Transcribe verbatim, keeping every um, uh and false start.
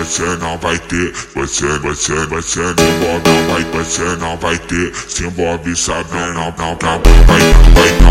você não vai ter. Você, você, você não vai, não vai, você não vai ter. Se envolve sabendo, não, não, não, vai, vai.